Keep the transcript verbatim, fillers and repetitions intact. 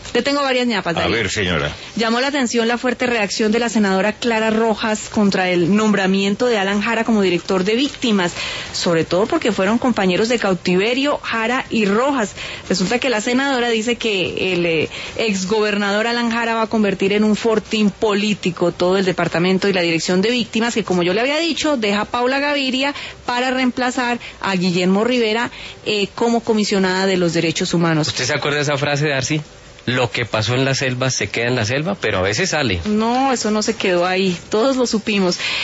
Te tengo varias ñapas, A Darío. ver, señora. Llamó la atención la fuerte reacción de la senadora Clara Rojas contra el nombramiento de Alan Jara como director de víctimas, sobre todo porque fueron compañeros de cautiverio Jara y Rojas. Resulta que la senadora dice que el eh, exgobernador Alan Jara va a convertir en un fortín político todo el departamento y la dirección de víctimas, que como yo le había dicho, deja a Paula Gaviria para reemplazar a Guillermo Rivera eh, como comisionada de los derechos humanos. ¿Usted se acuerda de esa frase, Darcy? Lo que pasó en la selva se queda en la selva, pero a veces sale. No, eso no se quedó ahí, todos lo supimos.